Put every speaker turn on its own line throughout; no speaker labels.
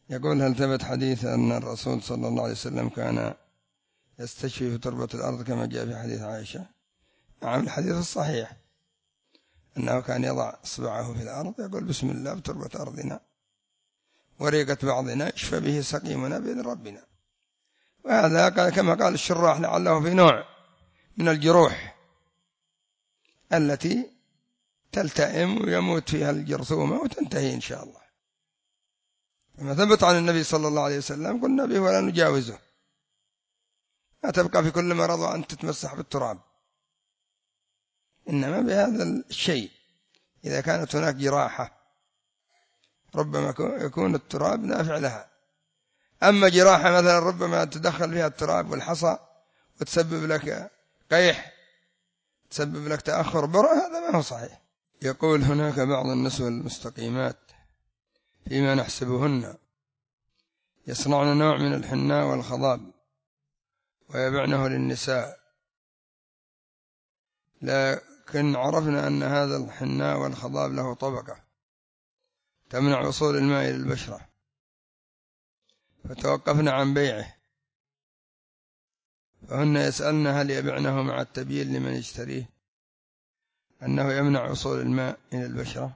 يقول: هل ثبت حديث أن الرسول صلى الله عليه وسلم كان يستشفي في تربة الأرض كما جاء في حديث عائشة؟ نعم، الحديث الصحيح أنه كان يضع إصبعه في الأرض يقول: بسم الله بتربة أرضنا وريقة بعضنا يشفى به سقيمنا بإذن ربنا. وهذا كما قال الشراح لعله في نوع من الجروح التي تلتئم ويموت فيها الجرثومة وتنتهي إن شاء الله. فما ثبت عن النبي صلى الله عليه وسلم قلنا به ولا نجاوزه، لا تبقى في كل مرض وأن تتمسح بالتراب، إنما بهذا الشيء إذا كانت هناك جراحة ربما يكون التراب نافع لها. أما جراحة مثلا ربما تدخل فيها التراب والحصى وتسبب لك قيح، تسبب لك تأخر برأة، هذا ما هو صحيح. يقول: هناك بعض النسوة المستقيمات فيما نحسبهن يصنعن نوع من الحناء والخضاب ويبعنه للنساء، لكن عرفنا أن هذا الحناء والخضاب له طبقة تمنع وصول الماء إلى البشرة، فتوقفنا عن بيعه، فهن يسألن هل يبعنه مع التبيين لمن يشتريه أنه يمنع وصول الماء إلى البشرة.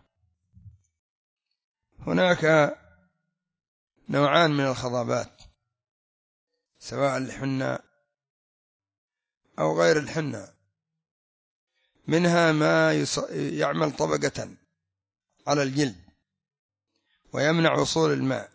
هناك نوعان من الخضابات سواء الحناء أو غير الحناء، منها ما يعمل طبقة على الجلد ويمنع وصول الماء،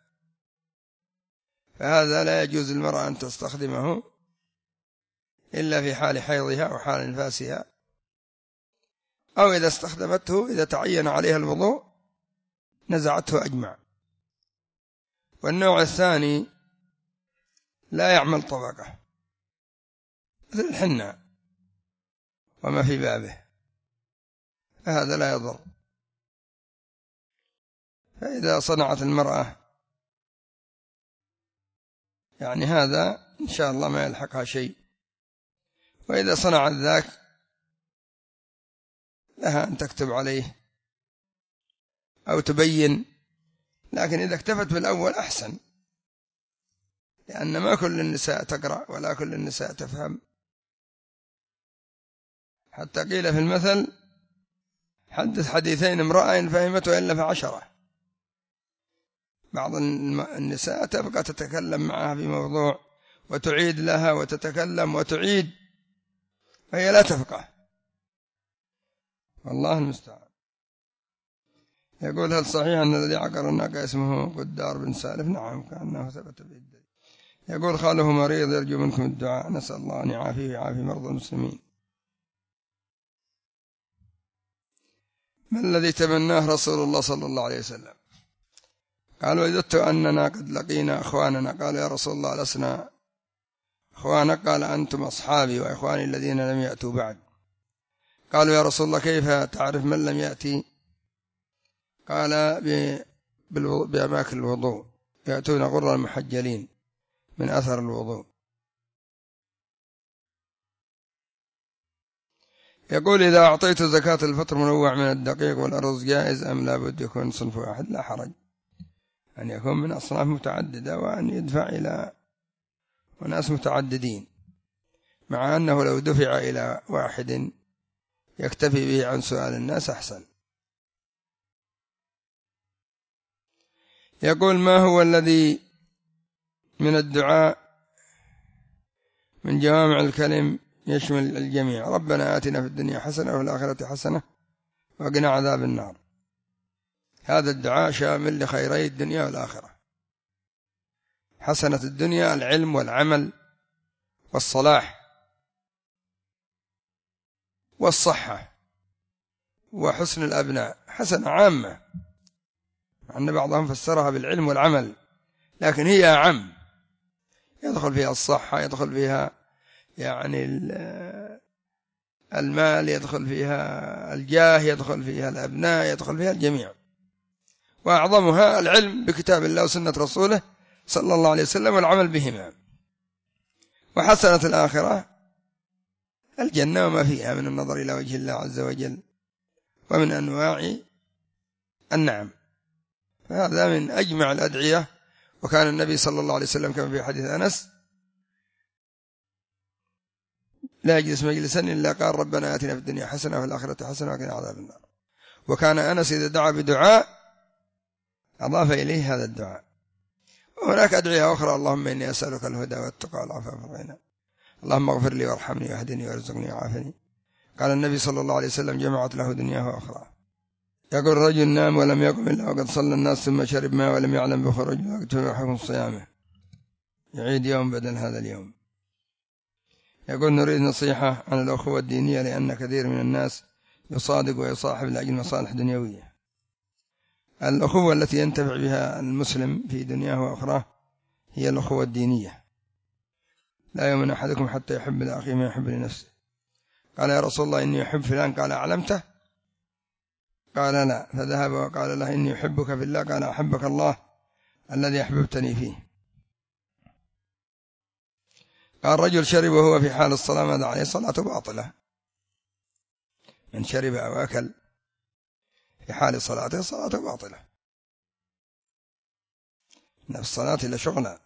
فهذا لا يجوز للمرأة أن تستخدمه إلا في حال حيضها أو حال نفاسها، أو إذا استخدمته إذا تعين عليها الوضوء نزعته أجمع. والنوع الثاني لا يعمل طبقة مثل الحناء وما في بابه، فهذا لا يضر. فإذا صنعت المرأة يعني هذا إن شاء الله ما يلحقها شيء، وإذا صنعت ذاك لها أن تكتب عليه أو تبين، لكن إذا اكتفت بالأول أحسن، لأن ما كل النساء تقرأ ولا كل النساء تفهم. حتى قيل في المثل: حدث حديثين امرأة إن فهمته إلا ف10. بعض النساء تبقى تتكلم معها في موضوع وتعيد لها وتتكلم وتعيد وهي لا تفقه، والله المستعان. يقول: هل صحيح أن الذي عقر الناقة اسمه قدار بن سالف؟ نعم، كأنه ثبت به الدليل. يقول: خاله مريض يرجو منكم الدعاء، نسأل الله أن يعافيه ويعافي مرضى المسلمين. ما الذي تمناه رسول الله صلى الله عليه وسلم؟ قال: وجدت أننا قد لقينا أخواننا. قال: يا رسول الله لسنا أخوانك؟ قال: أنتم أصحابي وإخواني الذين لم يأتوا بعد. قالوا: يا رسول الله كيف تعرف من لم يأتي؟ قال: بأماكن الوضوء، يأتون غرا المحجلين من أثر الوضوء. يقول: إذا أعطيت زكاة الفطر منوع من الدقيق والأرز جائز أم لا بد يكون صنف واحد؟ لا حرج أن يكون من أصناف متعددة وأن يدفع إلى وناس متعددين، مع أنه لو دفع إلى واحد يكتفي به عن سؤال الناس أحسن. يقول: ما هو الذي من الدعاء من جوامع الكلم يشمل الجميع؟ ربنا آتنا في الدنيا حسنة وفي الآخرة حسنة وقنا عذاب النار. هذا الدعاء شامل لخيري الدنيا والآخرة. حسنة الدنيا العلم والعمل والصلاح والصحة وحسن الأبناء، حسنة عامة، أن بعضهم فسرها بالعلم والعمل، لكن هي عام، يدخل فيها الصحة، يدخل فيها يعني المال، يدخل فيها الجاه، يدخل فيها الأبناء، يدخل فيها الجميع. وأعظمها العلم بكتاب الله وسنة رسوله صلى الله عليه وسلم والعمل بهما. وحسنة الآخرة الجنة وما فيها من النظر إلى وجه الله عز وجل ومن أنواع النعم. فهذا من أجمع الأدعية وكان النبي صلى الله عليه وسلم كما في حديث أنس لا يجلس مجلسا إلا قال ربنا آتنا في الدنيا حسنة وفي الآخرة حسنة وقنا عذاب النار. وكان أنس إذا دعا بدعاء أضاف إليه هذا الدعاء. وهناك أدعية أخرى: اللهم إني أسألك الهدى والتقى والعفاف والغنى، اللهم اغفر لي وارحمني واهدني وارزقني وعافني. قال النبي صلى الله عليه وسلم: جمعت له دنياه وأخرى. يقول رجل نام ولم يقم إلا وقد صلى الناس ثم شرب ماء ولم يعلم بخروج الوقت فحكم صيامه، يعيد يوم بدل هذا اليوم. يقول: نريد نصيحة عن الأخوة الدينية، لأن كثير من الناس يصادق ويصاحب لأجل مصالح دنيوية. الأخوة التي ينتفع بها المسلم في دنياه وأخراه هي الأخوة الدينية. لا يؤمن أحدكم حتى يحب لأخيه ما يحب لنفسه. قال: يا رسول الله إني أحب فلان. قال: أعلمته؟ قال: لا. فذهب وقال له: إني أحبك في الله. قال: أحبك الله الذي أحببتني فيه. قال: رجل شرب وهو في حال الصلاة، ماذا عليه؟ صلاته باطلة. من شرب أو أكل في حال صلاته صلاته باطلة، نفس الصلاة إلا شغلة.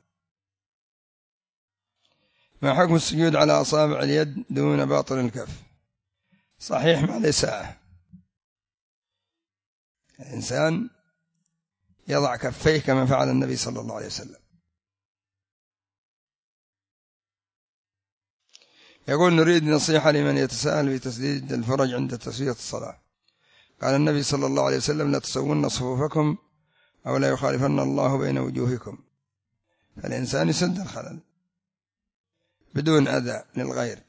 ما حكم السجود على أصابع اليد دون باطن الكف؟ صحيح مع الإساءة. الإنسان يضع كفيه كما فعل النبي صلى الله عليه وسلم. يقول: نريد نصيحة لمن يتساءل في تسديد الفرج عند تسوية الصلاة. قال النبي صلى الله عليه وسلم: لا تسوون صفوفكم أو لا يخالفن الله بين وجوهكم. فالإنسان يسد الخلل بدون أذى للغير.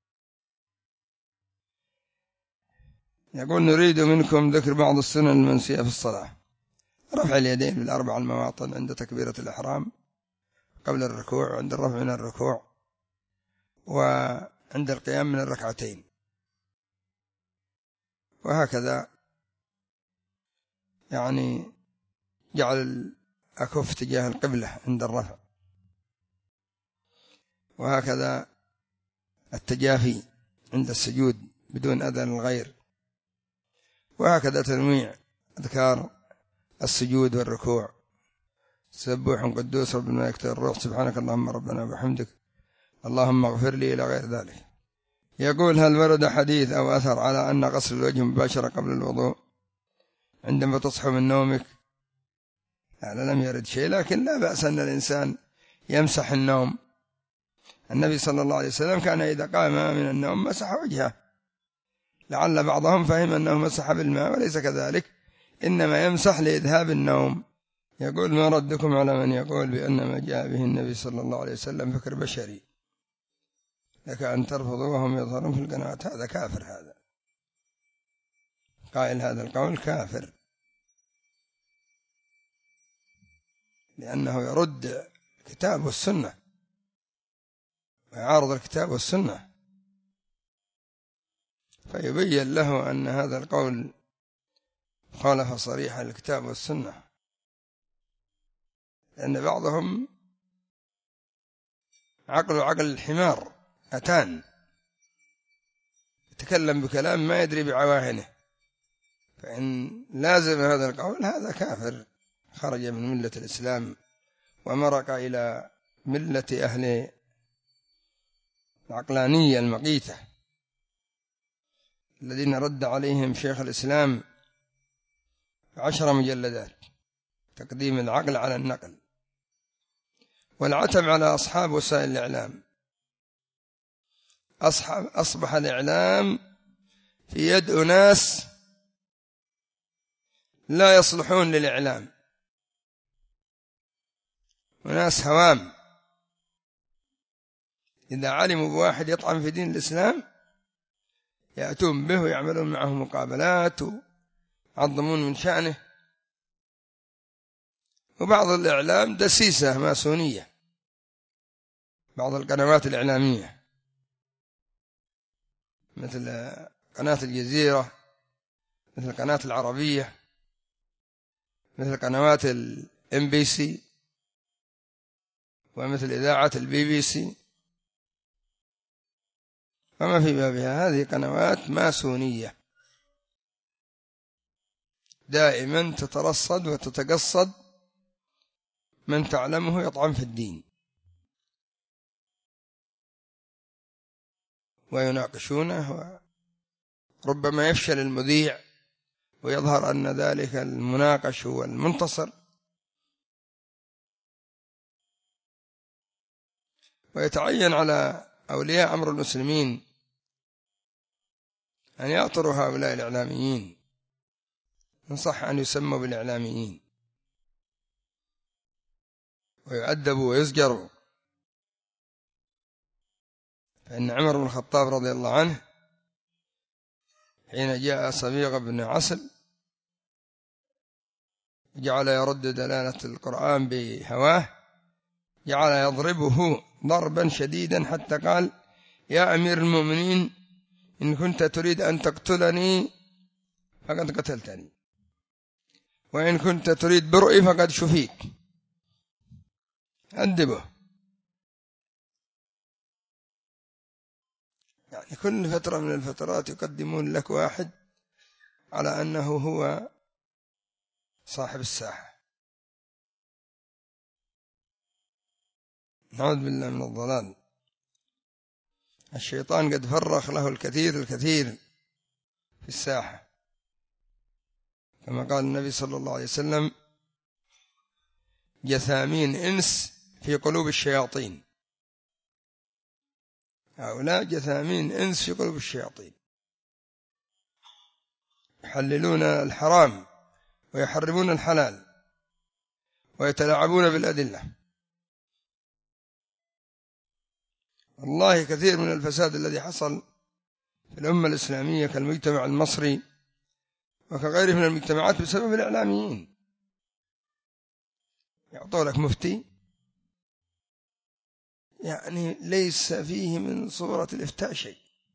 يقول: نريد منكم ذكر بعض السنن المنسية في الصلاة. رفع اليدين بالأربع المواطن عند تكبيرة الإحرام، قبل الركوع، وعند الرفع من الركوع، وعند القيام من الركعتين. وهكذا يعني جعل الأكف تجاه القبلة عند الرفع، وهكذا التجافي عند السجود بدون أذى للغير، وهكذا تنويع أذكار السجود والركوع: سبوح قدوس رب الملائكة والروح، سبحانك اللهم ربنا وبحمدك، اللهم اغفر لي، إلى غير ذلك. يقول: هل ورد حديث أو أثر على أن غسل الوجه مباشرة قبل الوضوء عندما تصحو من نومك؟ لا، لم يرد شيء، لكن لا بأس أن الإنسان يمسح النوم. النبي صلى الله عليه وسلم كان إذا قام من النوم مسح وجهه. لعل بعضهم فهم أنه مسح بالماء، وليس كذلك، إنما يمسح لإذهاب النوم. يقول: ما ردكم على من يقول بأن ما جاء به النبي صلى الله عليه وسلم فكر بشري، لك أن ترفضوا وهم يظهرون في القناعات؟ هذا كافر، هذا قائل هذا القول كافر، لأنه يرد الكتاب والسنة ويعارض الكتاب والسنة، فيبين له أن هذا القول خالف صريح الكتاب والسنة. لأن بعضهم عقل الحمار أتان، يتكلم بكلام ما يدري بعواهنه، فإن لازم هذا القول هذا كافر، خرج من ملة الإسلام ومرق إلى ملة أهل العقلانية المقيتة الذين رد عليهم شيخ الإسلام 10 مجلدات: تقديم العقل على النقل. والعتب على أصحاب وسائل الإعلام. أصبح الإعلام في يد أناس لا يصلحون للإعلام، وناس هوام. إذا علموا بواحد يطعن في دين الإسلام يأتون به ويعملون معه مقابلات ويعظمون من شأنه. وبعض الإعلام دسيسة ماسونية، بعض القنوات الإعلامية مثل قناة الجزيرة، مثل قناة العربية، مثل قنوات MBC، ومثل إذاعة الBBC، وما في بابها. هذه قنوات ماسونية دائما تترصد وتتقصد من تعلمه يطعن في الدين ويناقشونه، وربما يفشل المذيع ويظهر أن ذلك المناقش هو المنتصر، ويتعين على أولياء أمر المسلمين أن يعطروا هؤلاء الإعلاميين، إن صح أن يسموا بالإعلاميين، ويؤدبوا ويزجروا. فإن عمر بن الخطاب رضي الله عنه حين جاء صبيغ بن عسل جعل يرد دلالة القرآن بهواه، جعل يضربه ضربا شديدا حتى قال: يا أمير المؤمنين، إن كنت تريد أن تقتلني فقد قتلتني، وإن كنت تريد برئي فقد شفيت. أدبه. يعني كل فترة من الفترات يقدمون لك واحد على أنه هو صاحب الساحة. نعوذ بالله من الضلال. الشيطان قد فرخ له الكثير في الساحة، كما قال النبي صلى الله عليه وسلم: جثامين إنس في قلوب الشياطين. هؤلاء جثامين إنس في قلوب الشياطين، يحللون الحرام ويحرمون الحلال ويتلاعبون بالأدلة. والله كثير من الفساد الذي حصل في الأمة الإسلامية كالمجتمع المصري وكغيره من المجتمعات بسبب الإعلاميين. يعطوا لك مفتي يعني ليس فيه من صورة الإفتاء شيء،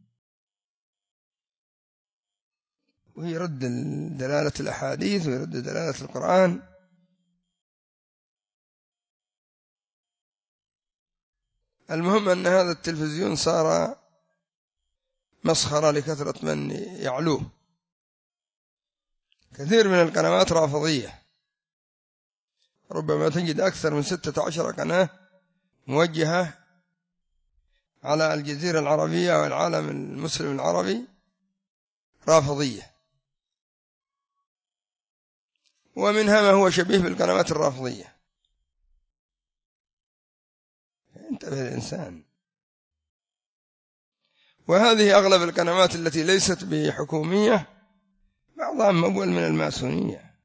ويرد دلالة الأحاديث ويرد دلالة القرآن. المهم أن هذا التلفزيون صار مسخرة لكثرة من يعلوه. كثير من القنوات رافضية، ربما تجد أكثر من 16 قناة موجهة على الجزيرة العربية والعالم المسلم العربي رافضية، ومنها ما هو شبيه بالقنوات الرافضية. انتبه الإنسان. وهذه أغلب القنوات التي ليست بحكومية بعضها ممول من الماسونية،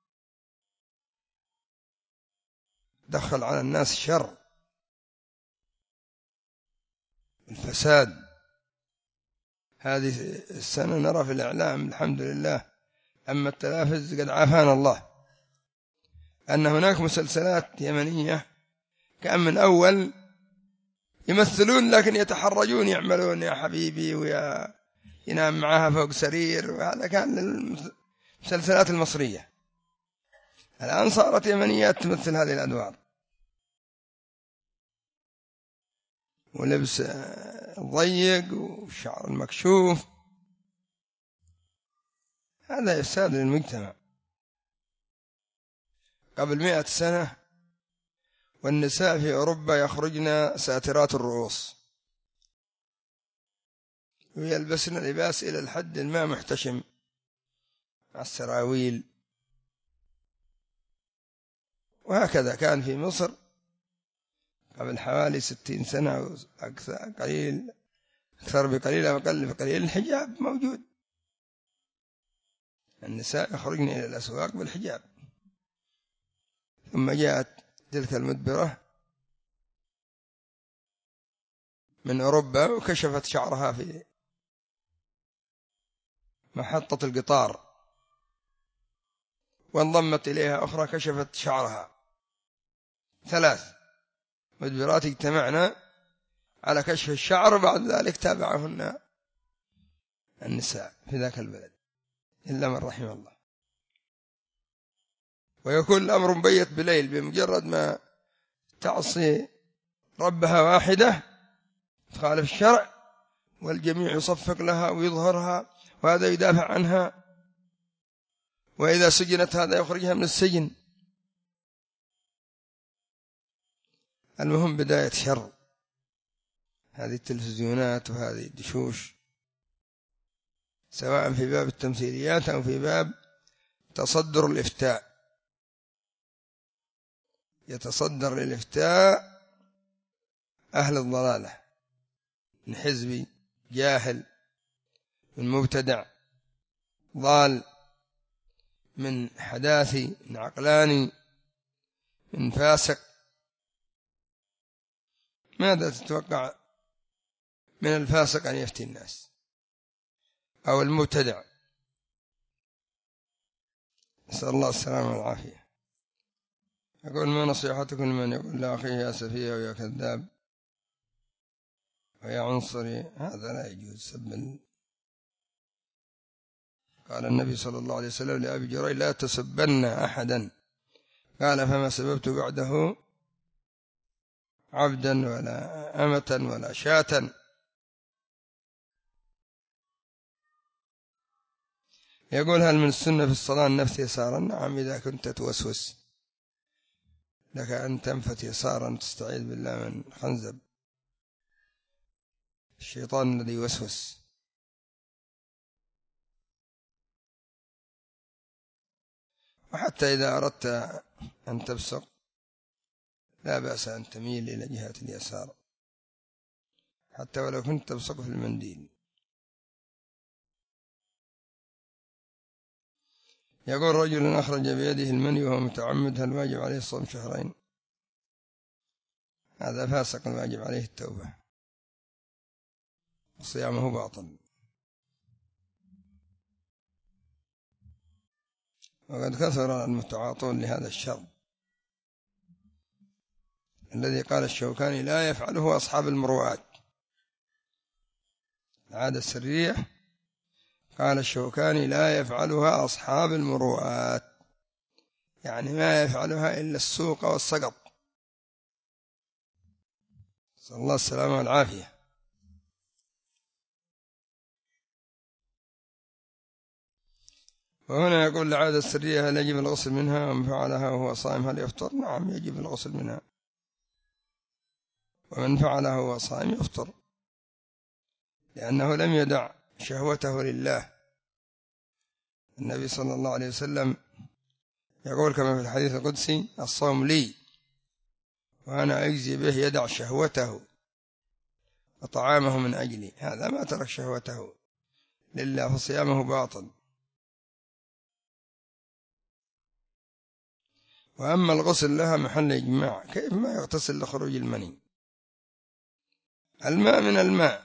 دخل على الناس الشر الفساد. هذه السنة نرى في الإعلام الحمد لله، أما التلافز قد عافانا الله، أن هناك مسلسلات يمنية كأن من أول يمثلون لكن يتحرجون، يعملون يا حبيبي ويا ينام معها فوق سرير، وهذا كان المسلسلات المصرية. الآن صارت يمنيات تمثل هذه الأدوار، ولبس ضيق والشعر المكشوف. هذا يفساد للمجتمع. قبل 100 سنة والنساء في أوروبا يخرجن ساترات الرؤوس ويلبسن لباس إلى الحد ما محتشم مع السراويل، وهكذا كان في مصر قبل حوالي 60 سنة أو أكثر بقليل أو أقل بقليل. الحجاب موجود، النساء يخرجن إلى الأسواق بالحجاب. ثم جاءت تلك المدبرة من أوروبا وكشفت شعرها في محطة القطار، وانضمت إليها أخرى كشفت شعرها. 3 مدبرات اجتمعنا على كشف الشعر، بعد ذلك تابعهن النساء في ذاك البلد إلا من رحم الله. ويكون الأمر مبيت بليل، بمجرد ما تعصي ربها واحدة تخالف الشرع والجميع يصفق لها ويظهرها، وهذا يدافع عنها، وإذا سجنت هذا يخرجها من السجن. المهم بداية شر، هذه التلفزيونات وهذه الدشوش، سواء في باب التمثيليات أو في باب تصدر الإفتاء. يتصدر للإفتاء أهل الضلالة من حزبي، جاهل، من مبتدع، ضال، من حداثي، من عقلاني، من فاسق. ماذا تتوقع من الفاسق أن يفتي الناس أو المبتدع؟ نسأل الله السلامة والعافية. يقول: ما نصيحتكم لمن يقول لأخيه يا سفيه ويا كذاب ويا عنصري؟ هذا لا يجوز سب. قال النبي صلى الله عليه وسلم لأبي جريج: لا تسبن أحدا. قال: فما سببت بعده عبدا ولا أمة ولا شاة. يقول: هل من السنة في الصلاة النفث يسارا؟ نعم، إذا كنت توسوس لك أن تنفت يسارا تستعيذ بالله من خنزب الشيطان الذي يوسوس. وحتى إذا أردت أن تبصق لا بأس أن تميل إلى جهة اليسار، حتى ولو كنت تبصق في المنديل. يقول: رجل أخرج بيده المني وهو متعمد، هل واجب عليه صوم شهرين؟ هذا فاسق واجب عليه التوبة، وصيامه باطل. وقد كثر المتعاطون لهذا الشر الذي قال الشوكاني: لا يفعله أصحاب المروءات. العادة السرية قال الشوكاني: لا يفعلها أصحاب المروءات، يعني ما يفعلها إلا السوق والسقط. نسأل الله السلامة والعافية. وهنا يقول: العادة السرية هل يجب الغسل منها؟ ومن فعلها وهو صائم هل يفطر؟ نعم، يجب الغسل منها، ومن فعلها وهو صائم يفطر، لأنه لم يدع شهوته لله. النبي صلى الله عليه وسلم يقول كما في الحديث القدسي: الصوم لي وأنا أجزي به. يدع شهوته وطعامه من أجلي، هذا ما ترك شهوته لله فصيامه باطل. وأما الغسل لها محل إجماع، كيف ما يغتسل لخروج المني؟ الماء من الماء،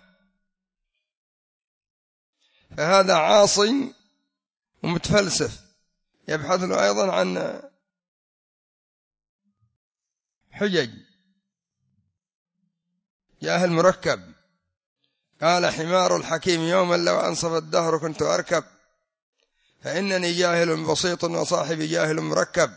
فهذا عاصي ومتفلسف يبحث له أيضا عن حجج، جاهل مركب. قال حمار الحكيم: يوما لو أنصف الدهر كنت أركب، فإنني جاهل بسيط وصاحبي جاهل مركب.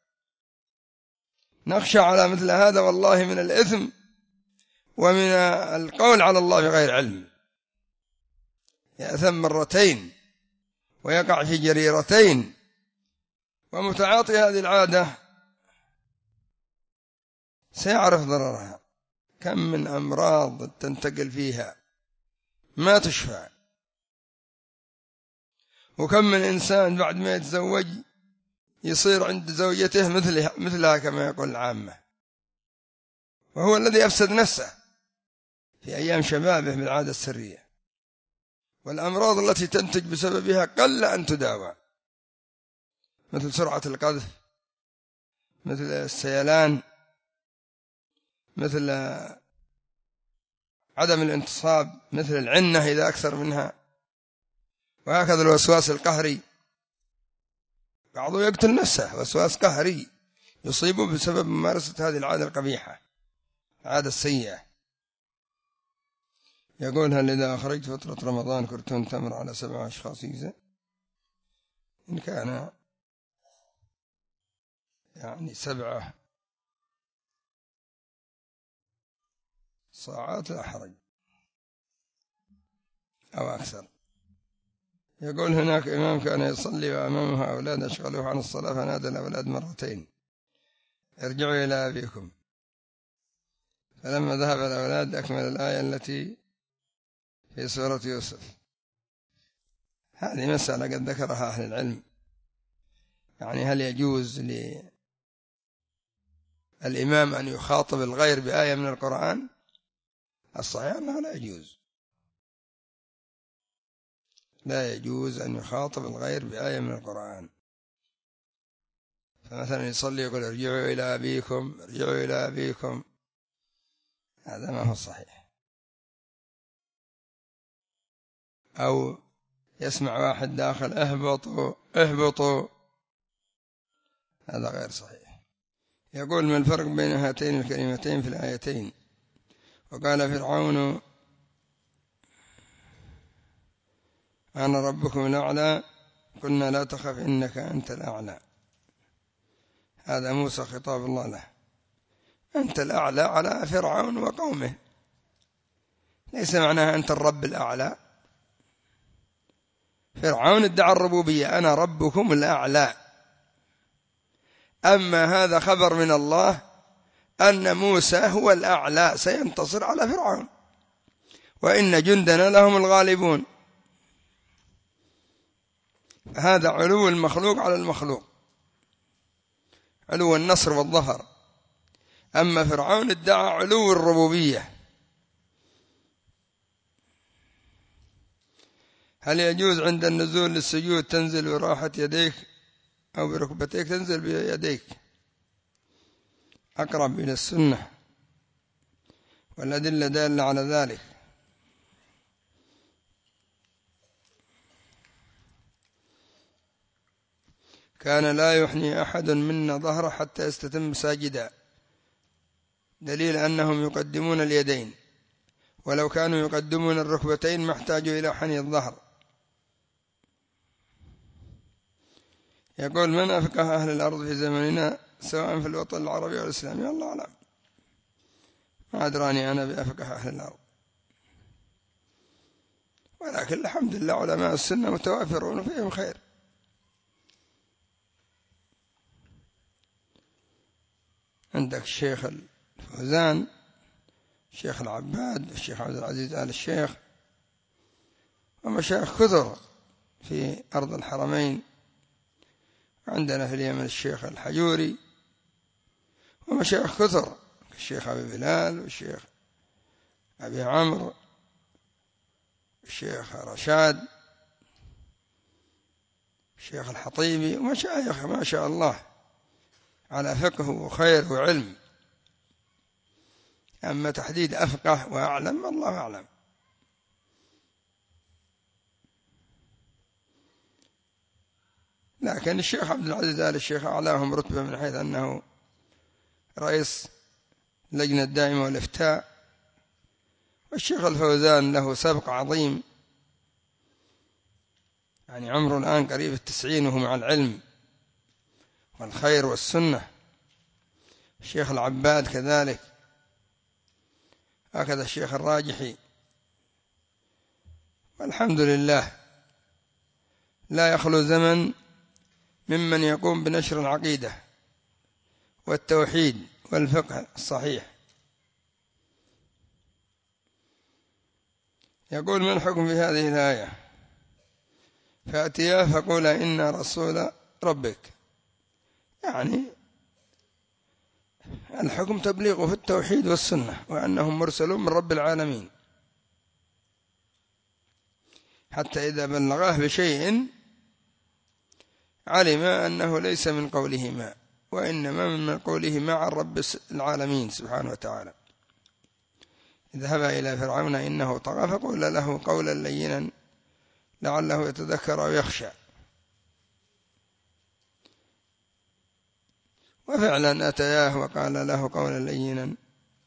نخشى على مثل هذا والله من الإثم ومن القول على الله بغير علم، يأثم مرتين ويقع في جريرتين. ومتعاطي هذه العادة سيعرف ضررها، كم من أمراض تنتقل فيها ما تشفى، وكم من إنسان بعد ما يتزوج يصير عند زوجته مثلها كما يقول العامة، وهو الذي أفسد نفسه في أيام شبابه بالعادة السرية. والأمراض التي تنتج بسببها قل أن تداوى، مثل سرعة القذف، مثل السيلان، مثل عدم الانتصاب، مثل العنة إذا أكثر منها، وهكذا الوسواس القهري. بعضه يقتل نفسه وسواس قهري يصيبه بسبب ممارسة هذه العادة القبيحة، العادة السيئة. يقول: هل إذا أخرجت فترة رمضان كرتون تمر على 7 أشخاص يجزئ؟ إن كان يعني 7 صاعات لا حرج، أو أكثر. يقول: هناك إمام كان يصلي وأمامه أولاد أشغلوه عن الصلاة فنادى الأولاد مرتين: ارجعوا إلى أبيكم. فلما ذهب الأولاد أكمل الآية التي في سورة يوسف. هذه مسألة قد ذكرها أهل العلم، يعني هل يجوز للإمام أن يخاطب الغير بآية من القرآن؟ الصحيح أنه لا يجوز، لا يجوز أن يخاطب الغير بآية من القرآن. فمثلا يصلي يقول ارجعوا إلى أبيكم، ارجعوا إلى أبيكم، هذا ما هو صحيح. أو يسمع واحد داخل اهبطوا اهبطوا، هذا غير صحيح. يقول ما الفرق بين هاتين الكلمتين في الآيتين؟ وقال فرعون أنا ربكم الأعلى قلنا لا تخف إنك أنت الأعلى. هذا موسى خطاب الله له، أنت الأعلى على فرعون وقومه، ليس معناها أنت الرب الأعلى. فرعون ادعى الربوبية، أنا ربكم الأعلى. أما هذا خبر من الله أن موسى هو الأعلى سينتصر على فرعون، وإن جندنا لهم الغالبون. هذا علو المخلوق على المخلوق، علو النصر والظهر. أما فرعون ادعى علو الربوبية. هل يجوز عند النزول للسجود تنزل براحة يديك أو بركبتيك؟ تنزل بيديك، أقرب إلى السنة، والأدلة دالة على ذلك. كان لا يحني أحد منا ظهره حتى يستتم ساجدا، دليل أنهم يقدمون اليدين، ولو كانوا يقدمون الركبتين ما احتاجوا إلى حني الظهر. يقول من أفقه أهل الأرض في زمننا سواء في الوطن العربي والإسلامي؟ الله أعلم، ما أدراني أنا بأفقه أهل الأرض، ولكن الحمد لله علماء السنة متوافرون فيهم خير. عندك الشيخ الفوزان، الشيخ العباد، الشيخ عبد العزيز آل الشيخ، ومشايخ كثر في أرض الحرمين. عندنا في اليمن الشيخ الحجوري، ومشايخ كثر، الشيخ أبي بلال، والشيخ أبي عمرو، الشيخ رشاد، الشيخ الحطيبي، ومشايخ ما شاء الله على فقه وخير وعلم. أما تحديد أفقه وأعلم الله أعلم. لكن الشيخ عبد العزيز آل الشيخ أعلاهم رتبة من حيث أنه رئيس اللجنة الدائمة والإفتاء، والشيخ الفوزان له سبق عظيم، يعني عمره الآن قريب 90 وهو مع العلم والخير والسنة. الشيخ العباد كذلك، هكذا الشيخ الراجحي. والحمد لله لا يخلو زمن ممن يقوم بنشر العقيدة والتوحيد والفقه الصحيح. يقول ما الحكم في هذه الآية؟ فأتياه فقول إن رسول ربك، يعني الحكم تبليغه في التوحيد والسنة، وأنهم مرسلون من رب العالمين، حتى إذا بلغاه بشيء علم أنه ليس من قولهما، وإنما من قولهما عن رب العالمين سبحانه وتعالى. اذهب إلى فرعون إنه طغى فقول له قولا لينا لعله يتذكر أو يخشى. وفعلا أتياه وقال له قولا لينا.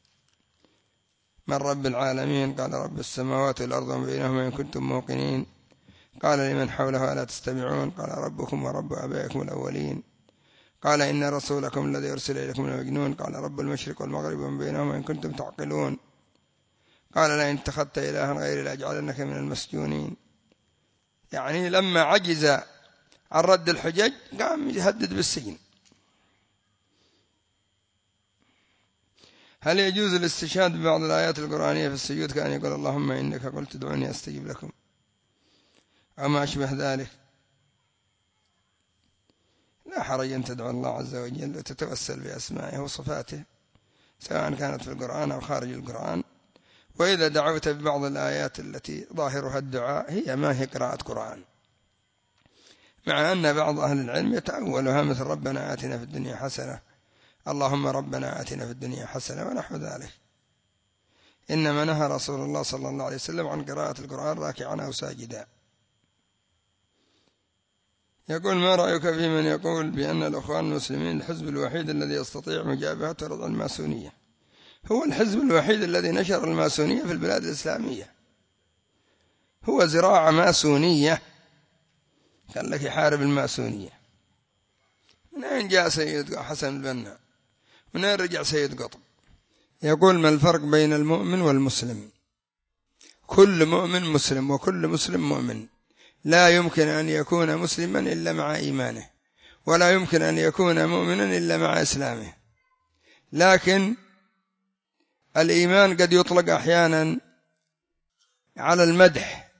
من رب العالمين؟ قال رب السماوات والأرض وما بينهما إن كنتم موقنين. قال لمن حوله ألا تستمعون؟ قال ربكم ورب آبائكم الأولين. قال إن رسولكم الذي أرسل إليكم لمجنون. قال رب المشرق والمغرب وما بينهما إن كنتم تعقلون. قال لئن اتخذت إلها غيري لأجعلنك من المسجونين. يعني لما عجز عن رد الحجج قام يهدد بالسجن. هل يجوز الاستشهاد ببعض الآيات القرآنية في السجود كأن يقول اللهم إنك قلت ادعوني أستجب لكم أو ما أشبه ذلك؟ لا حرج أن تدعو الله عز وجل وتتوسل بأسمائه وصفاته سواء كانت في القرآن أو خارج القرآن. وإذا دعوت ببعض الآيات التي ظاهرها الدعاء هي ما هي قراءة قرآن، مع أن بعض أهل العلم يتأولها مثل ربنا آتنا في الدنيا حسنة، اللهم ربنا آتنا في الدنيا حسنة ونحو ذلك. إنما نهى رسول الله صلى الله عليه وسلم عن قراءة القرآن راكعا أو ساجدا. يقول ما رأيك في من يقول بأن الأخوان المسلمين الحزب الوحيد الذي يستطيع مجابهة رضا الماسونية؟ هو الحزب الوحيد الذي نشر الماسونية في البلاد الإسلامية، هو زراعة ماسونية، قال لك يحارب الماسونية. من أين جاء سيد حسن البنا؟ من أين رجع سيد قطب؟ يقول ما الفرق بين المؤمن والمسلم؟ كل مؤمن مسلم وكل مسلم مؤمن، لا يمكن أن يكون مسلما إلا مع إيمانه، ولا يمكن أن يكون مؤمنا إلا مع إسلامه. لكن الإيمان قد يطلق أحيانا على المدح،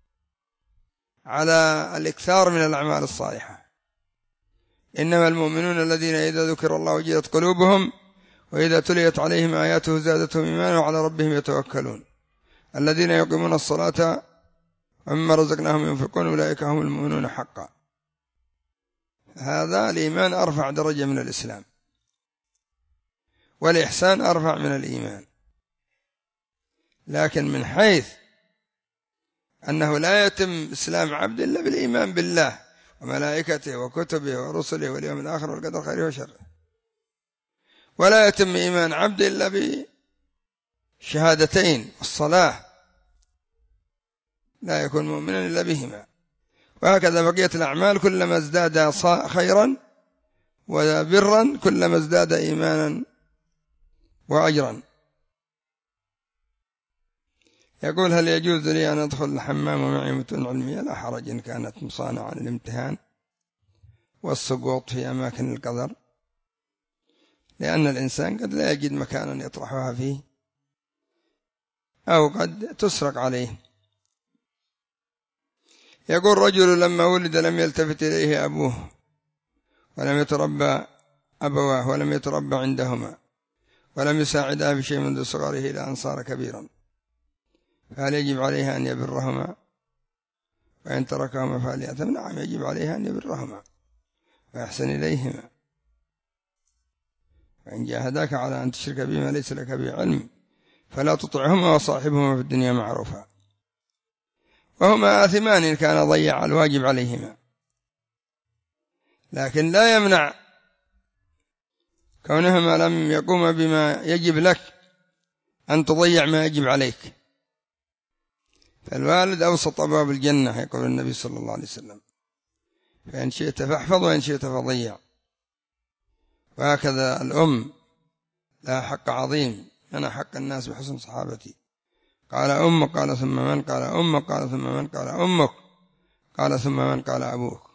على الإكثار من الأعمال الصالحة. إنما المؤمنون الذين إذا ذكر الله وجلت قلوبهم وإذا تليت عليهم آياته زادتهم إيمانا وعلى ربهم يتوكلون الذين يقيمون الصلاة ومما رزقناهم ينفقون أولئك هم المؤمنون حقا. هذا الإيمان أرفع درجة من الإسلام، والإحسان أرفع من الإيمان. لكن من حيث أنه لا يتم إسلام عبد إلا بالإيمان بالله وملائكته وكتبه ورسله واليوم الآخر والقدر خيره وشره، ولا يتم إيمان عبد إلا بشهادتين الصلاة، لا يكون مؤمنا إلا بهما. وهكذا بقية الأعمال كلما ازداد خيرا وبرا كلما ازداد إيمانا وأجرا. يقول هل يجوز لي أن أدخل الحمام ومعي متون علمية؟ لا حرج إن كانت مصانعة عن الامتهان والسقوط في أماكن القذر، لأن الإنسان قد لا يجد مكانا يطرحها فيه أو قد تسرق عليه. يقول رجل لما ولد لم يلتفت إليه أبوه ولم يتربى أبواه ولم يتربى عندهما ولم يساعدا بشيء منذ صغره إلى أن صار كبيرا، فهل يجب عليها أن يبرهما؟ وإن تركهما فهل يأثم؟ نعم يجب عليها أن يبرهما ويحسن إليهما. وإن جاهداك على أن تشرك بما ليس لك به علم فلا تطعهما وصاحبهما في الدنيا معروفا، وهما آثمان إن كان ضيع الواجب عليهما. لكن لا يمنع كونهما لم يقوم بما يجب لك أن تضيع ما يجب عليك. فالوالد أوسط أبواب الجنة يقول النبي صلى الله عليه وسلم، فإن شئت فاحفظ وإن شئت فضيع. وهكذا الأم لها حق عظيم، أنا حق الناس بحسن صحابتي، قال أمك قال ثم من؟ قال أمك قال ثم من؟ قال أمك قال ثم من؟ قال أبوك.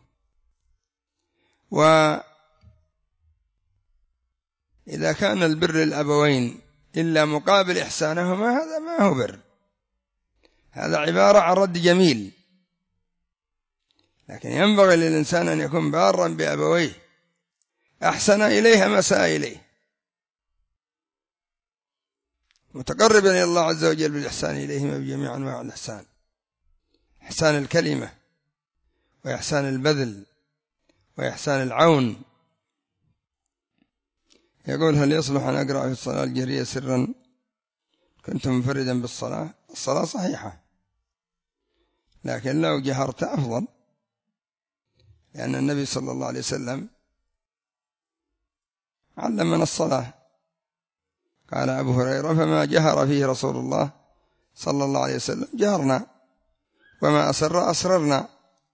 وإذا كان البر للأبوين إلا مقابل إحسانهما هذا ما هو بر، هذا عبارة عن رد جميل. لكن ينبغي للإنسان أن يكون بارا بأبويه، أحسن إليها ما ساء إليه، متقربا إلى الله عز وجل بالإحسان إليهما بجميع أنواع الإحسان، إحسان الكلمة وإحسان البذل وإحسان العون. يقول هل يصلح أن أقرأ في الصلاة الجهرية سرا كنت منفردا بالصلاة؟ الصلاة صحيحة، لكن لو جهرت أفضل، لأن النبي صلى الله عليه وسلم علمنا الصلاة. قال أبو هريرة فما جهر فيه رسول الله صلى الله عليه وسلم جهرنا وما أسر أسررنا،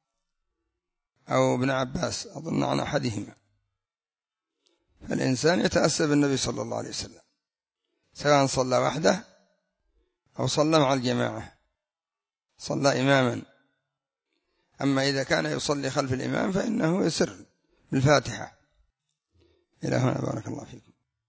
أو ابن عباس أظن عن أحدهما. فالإنسان يتأسى بالنبي صلى الله عليه وسلم سواء صلى وحده أو صلى مع الجماعة، صلى إماما. أما إذا كان يصلي خلف الإمام فإنه يسر بالفاتحة. إلى هنا بارك الله فيكم.